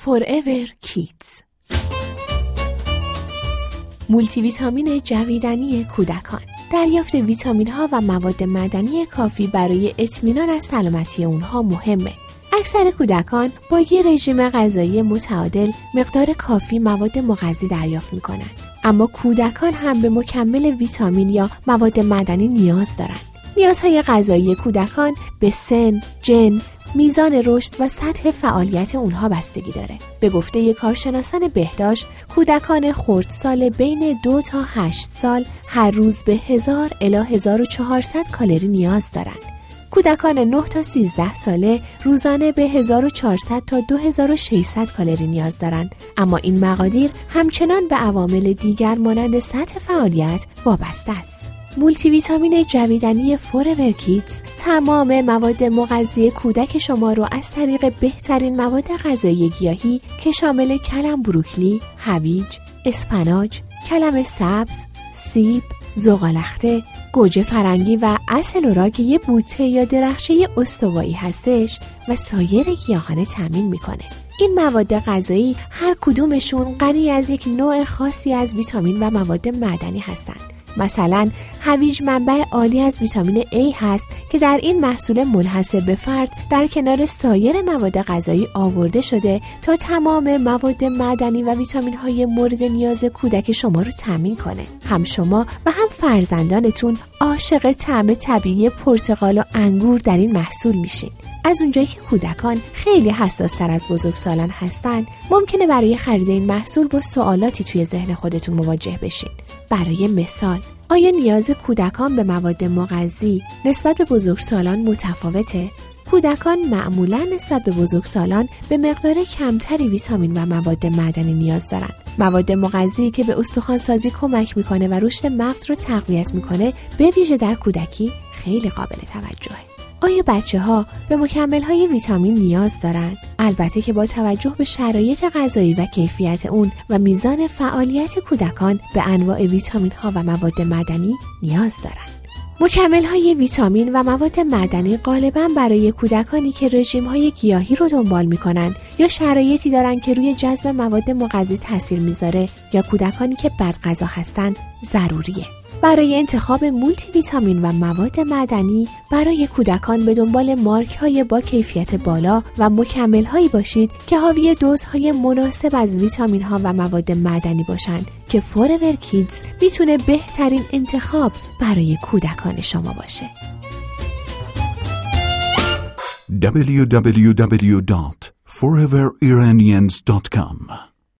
Forever Kids. مولتی ویتامین جویدنی کودکان. دریافت ویتامین ها و مواد معدنی کافی برای اطمینان از سلامتی اونها مهمه. اکثر کودکان با یه رژیم غذایی متعادل مقدار کافی مواد مغذی دریافت میکنن. اما کودکان هم به مکمل ویتامین یا مواد معدنی نیاز دارن. نیازهای غذایی کودکان به سن، جنس، میزان رشد و سطح فعالیت اونها بستگی داره. به گفته کارشناسان بهداشت، کودکان خردسال بین 2 تا 8 سال هر روز به 1000 الی 1400 کالری نیاز دارن. کودکان 9 تا 13 ساله روزانه به 1400 تا 2600 کالری نیاز دارن. اما این مقادیر همچنان به عوامل دیگر مانند سطح فعالیت وابسته است. مولتی ویتامین جویدنی فورور کیدز تمام مواد مغذی کودک شما رو از طریق بهترین مواد غذایی گیاهی که شامل کلم بروکلی، هویج، اسفناج، کلم سبز، سیب، زغالخته، گوجه فرنگی و عسل که یه بوته یا درخچه استوایی هستش و سایر گیاهان تامین میکنه. این مواد غذایی هر کدومشون غنی از یک نوع خاصی از ویتامین و مواد معدنی هستند. مثلا هویج منبع عالی از ویتامین A هست که در این محصول منحصر به فرد در کنار سایر مواد غذایی آورده شده تا تمام مواد معدنی و ویتامین های مورد نیاز کودک شما رو تامین کنه. هم شما و هم فرزندانتون عاشق طعم طبیعی پرتقال و انگور در این محصول میشین. از اونجایی که کودکان خیلی حساس‌تر از بزرگسالان هستن، ممکنه برای خرید این محصول با سوالاتی توی ذهن خودتون مواجه بشین. برای مثال، آیا نیاز کودکان به مواد مغذی نسبت به بزرگسالان متفاوته؟ کودکان معمولاً نسبت به بزرگسالان به مقدار کمتری ویتامین و مواد معدنی نیاز دارن. مواد مغذی که به استخوان‌سازی کمک میکنه و رشد مغز رو تقویت میکنه، به ویژه در کودکی خیلی قابل توجهه. آیا بچه‌ها به مکمل‌های ویتامین نیاز دارند؟ البته که با توجه به شرایط غذایی و کیفیت اون و میزان فعالیت کودکان به انواع ویتامین‌ها و مواد معدنی نیاز دارند. مکمل‌های ویتامین و مواد معدنی غالباً برای کودکانی که رژیم‌های گیاهی رو دنبال می‌کنن یا شرایطی دارن که روی جذب مواد مغذی تاثیر میذاره یا کودکانی که بدغذا هستن ضروریه. برای انتخاب مولتی ویتامین و مواد معدنی برای کودکان به دنبال مارک‌های با کیفیت بالا و مکمل‌هایی باشید که حاوی دوزهای مناسب از ویتامین‌ها و مواد معدنی باشند که فورور کیدز میتونه بهترین انتخاب برای کودکان شما باشه. www.foreveriranians.com